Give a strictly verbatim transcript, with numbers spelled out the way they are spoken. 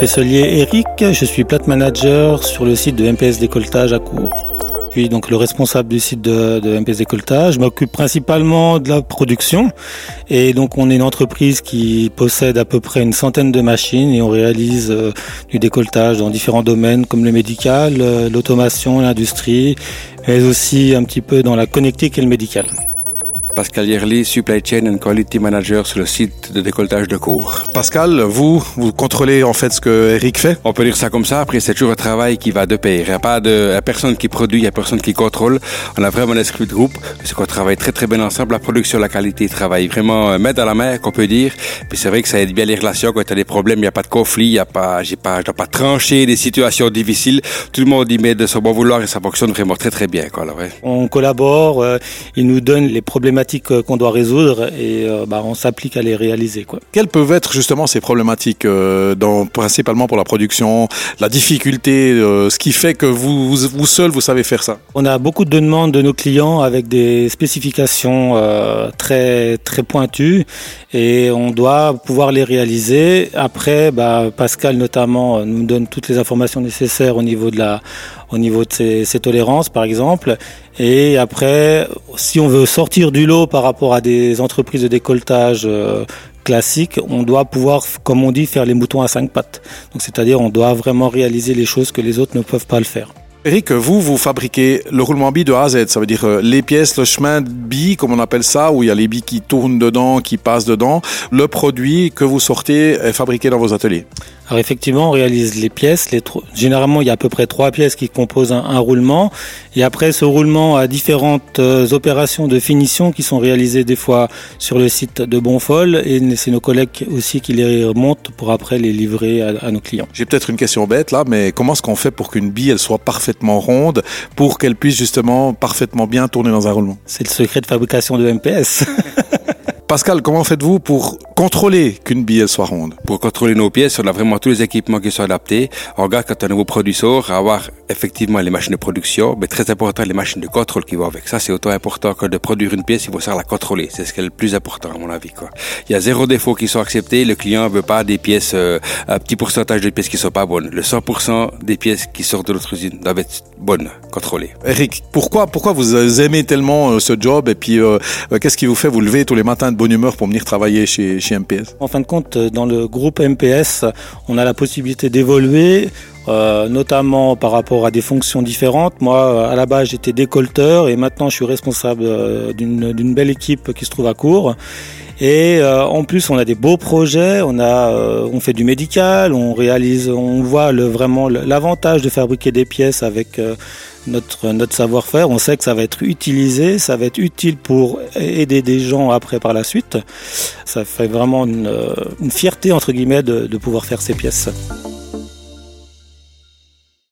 Pesselier Eric, je suis plate manager sur le site de M P S Décolletage à Cours. Je suis donc le responsable du site de, de M P S Décolletage. Je m'occupe principalement de la production et donc on est une entreprise qui possède à peu près une centaine de machines et on réalise euh, du décolletage dans différents domaines comme le médical, euh, l'automation, l'industrie, mais aussi un petit peu dans la connectique et le médical. Pascal Yerli, Supply Chain and Quality Manager sur le site de décolletage de Cours. Pascal, vous, vous contrôlez en fait ce que Eric fait? On peut dire ça comme ça. Après, c'est toujours un travail qui va de pair. Il n'y a pas de, il y a personne qui produit, il n'y a personne qui contrôle. On a vraiment un esprit de groupe. C'est qu'on travaille très très bien ensemble. La production, la qualité, travaille vraiment main dans la main, qu'on peut dire. Puis c'est vrai que ça aide bien les relations. Quand il y a des problèmes, il n'y a pas de conflit, il n'y a pas, j'ai pas, je dois pas trancher des situations difficiles. Tout le monde y met de son bon vouloir et ça fonctionne vraiment très très bien, quoi, là, ouais. On collabore, euh, ils nous donnent les problématiques qu'on doit résoudre et euh, bah, on s'applique à les réaliser, quoi. Quelles peuvent être justement ces problématiques euh, dans, principalement pour la production, la difficulté, euh, ce qui fait que vous, vous, vous seul, vous savez faire ça? On a beaucoup de demandes de nos clients avec des spécifications euh, très très pointues et on doit pouvoir les réaliser. Après, bah, Pascal notamment nous donne toutes les informations nécessaires au niveau de la au niveau de ses, ses tolérances, par exemple. Et après, si on veut sortir du lot par rapport à des entreprises de décolletage euh, classiques, on doit pouvoir, comme on dit, faire les moutons à cinq pattes. Donc, c'est-à-dire, on doit vraiment réaliser les choses que les autres ne peuvent pas le faire. Eric, vous, vous fabriquez le roulement billes de A à Z, ça veut dire euh, les pièces, le chemin de billes, comme on appelle ça, où il y a les billes qui tournent dedans, qui passent dedans. Le produit que vous sortez est fabriqué dans vos ateliers. Alors effectivement, on réalise les pièces. Les tro- Généralement, il y a à peu près trois pièces qui composent un, un roulement. Et après, ce roulement a différentes euh, opérations de finition qui sont réalisées des fois sur le site de Bonfol. Et c'est nos collègues aussi qui les remontent pour après les livrer à, à nos clients. J'ai peut-être une question bête là, mais comment est-ce qu'on fait pour qu'une bille elle soit parfaitement ronde, pour qu'elle puisse justement parfaitement bien tourner dans un roulement? C'est le secret de fabrication de M P S. Pascal, comment faites-vous pour contrôler qu'une bille elle soit ronde? Pour contrôler nos pièces, on a vraiment tous les équipements qui sont adaptés. On regarde quand un nouveau produit sort, avoir effectivement les machines de production, mais très important les machines de contrôle qui vont avec. Ça, c'est autant important que de produire une pièce, il faut savoir la contrôler. C'est ce qui est le plus important à mon avis, quoi. Il y a zéro défaut qui sont acceptés. Le client veut pas des pièces, euh, un petit pourcentage de pièces qui sont pas bonnes. Le cent pour cent des pièces qui sortent de notre usine doivent être bonnes, contrôlées. Eric, pourquoi, pourquoi vous aimez tellement euh, ce job et puis euh, qu'est-ce qui vous fait vous lever tous les matins de bonne humeur pour venir travailler chez, chez M P S? En fin de compte, dans le groupe M P S, on a la possibilité d'évoluer, euh, notamment par rapport à des fonctions différentes. Moi, à la base, j'étais décolleteur et maintenant, je suis responsable d'une, d'une belle équipe qui se trouve à Cours. Et euh, en plus, on a des beaux projets. On a, euh, on fait du médical, on réalise, on voit le, vraiment l'avantage de fabriquer des pièces avec euh, notre notre savoir-faire. On sait que ça va être utilisé, ça va être utile pour aider des gens après par la suite. Ça fait vraiment une, une fierté entre guillemets de, de pouvoir faire ces pièces.